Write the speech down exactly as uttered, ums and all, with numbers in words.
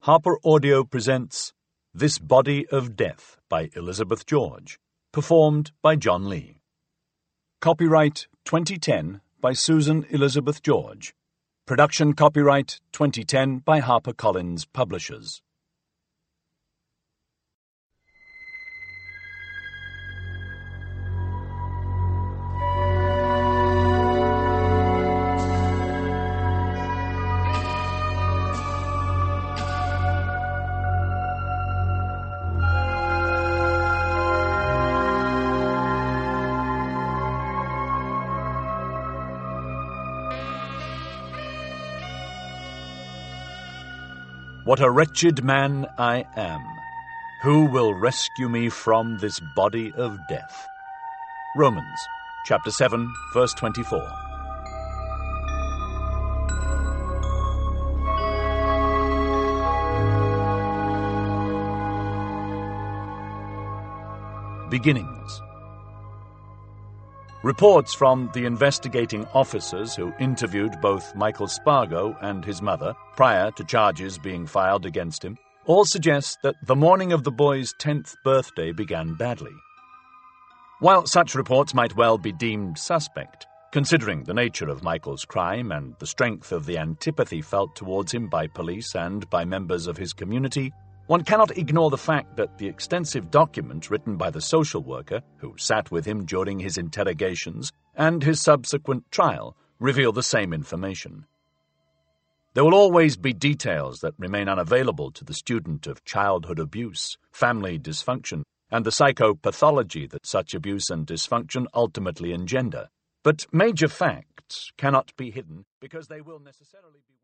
Harper Audio presents This Body of Death by Elizabeth George, performed by John Lee. Copyright twenty ten by Susan Elizabeth George. Production copyright twenty ten by HarperCollins Publishers. What a wretched man I am! Who will rescue me from this body of death? Romans, chapter seven, verse twenty-four. Beginnings. Reports from the investigating officers who interviewed both Michael Spargo and his mother prior to charges being filed against him all suggest that the morning of the boy's tenth birthday began badly. While such reports might well be deemed suspect, considering the nature of Michael's crime and the strength of the antipathy felt towards him by police and by members of his community, one cannot ignore the fact that the extensive document written by the social worker who sat with him during his interrogations and his subsequent trial reveal the same information. There will always be details that remain unavailable to the student of childhood abuse, family dysfunction, and the psychopathology that such abuse and dysfunction ultimately engender. But major facts cannot be hidden because they will necessarily be